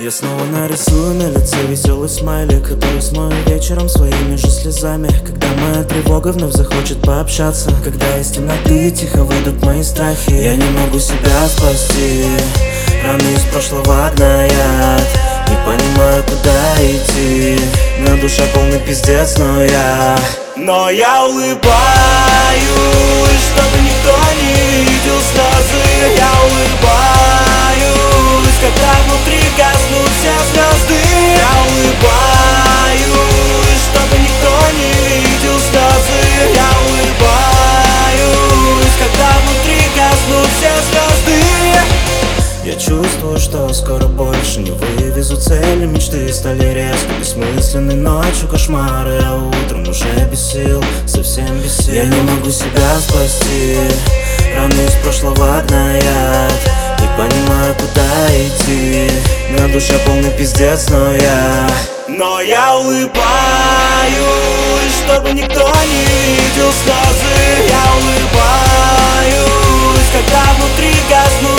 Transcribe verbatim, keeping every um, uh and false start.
Я снова нарисую на лице веселый смайлик, который смою вечером своими же слезами. Когда моя тревога вновь захочет пообщаться, когда из темноты тихо выйдут мои страхи. Я не могу себя спасти, раны из прошлого гноят. Не понимаю, куда идти, на душе полный пиздец, но я Но я улыбаюсь, чтобы никто не видел слезы. Я улыбаюсь, когда внутри гаснут все звезды. Я улыбаюсь, чтобы никто не видел слезы. Я улыбаюсь, когда внутри гаснут все звезды. Я чувствую, что скоро больше не вывезу цели. Мечты стали резко бессмысленны, ночью кошмары, а утром уже без сил, совсем без сил. Я не могу себя спасти, раны из прошлого гноят. Не понимаю, куда идти, на душе полный пиздец, но я Но я улыбаюсь, чтобы никто не видел слезы. Я улыбаюсь, когда внутри гаснут